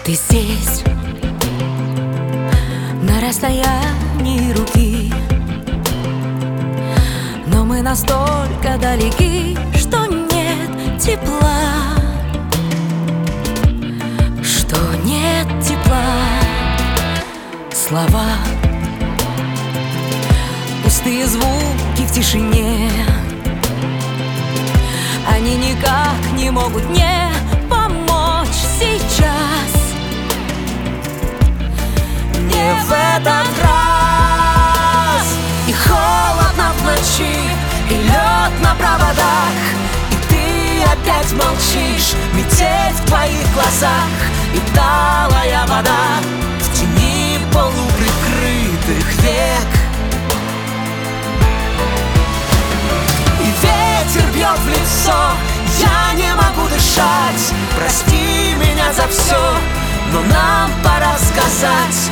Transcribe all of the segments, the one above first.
Ты здесь, на расстоянии руки, но мы настолько далеки, что нет тепла, что нет тепла. Слова, пустые звуки в тишине, они никак не могут мне помочь сейчас. Не в этот раз. И холодно в ночи, и лед на проводах, и ты опять молчишь. Метель в твоих глазах и талая вода в тени полуприкрытых век. И ветер бьет в лицо, я не могу дышать. Прости меня за все, но нам пора сказать,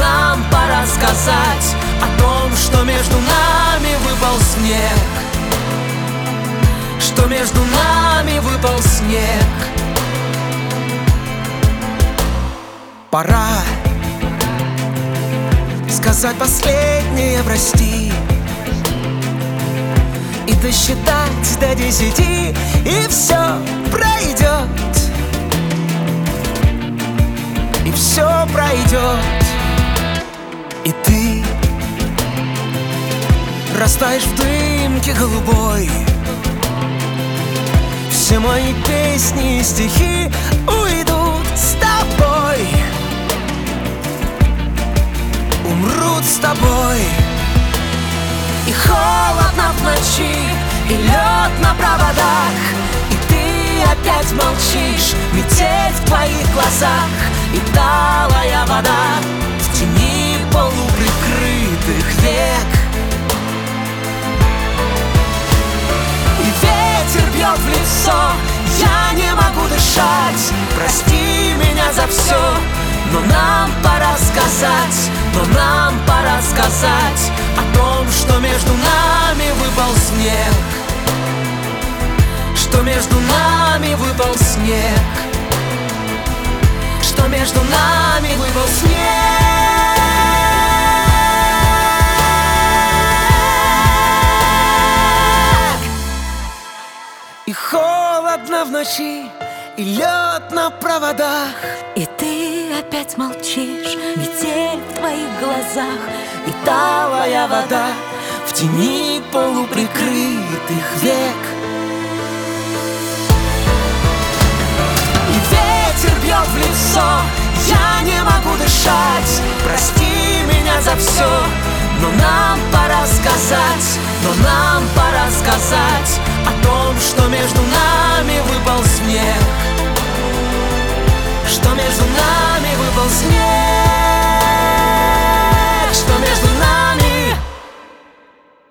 о том, что между нами выпал снег, что между нами выпал снег. Пора сказать последнее прости и досчитать до 10, и все пройдет. И все пройдет, и ты растаешь в дымке голубой. Все мои песни и стихи уйдут с тобой, умрут с тобой. И холодно в ночи, и лед на проводах, и ты опять молчишь. Метель в твоих глазах и талая вода в тени полуприкрытых век. И ветер бьет в лицо, я не могу дышать. Прости меня за все, но нам пора сказать, о том, что между нами выпал снег, что между нами выпал снег, что между нами выпал снег. И холодно в ночи, и лед на проводах, и ты опять молчишь. Метель в твоих глазах и талая вода в тени полуприкрытых век. И ветер бьет в лицо, я не могу дышать. Прости меня за все, но нам пора сказать, о том, что между нами выпал снег, что между нами выпал снег.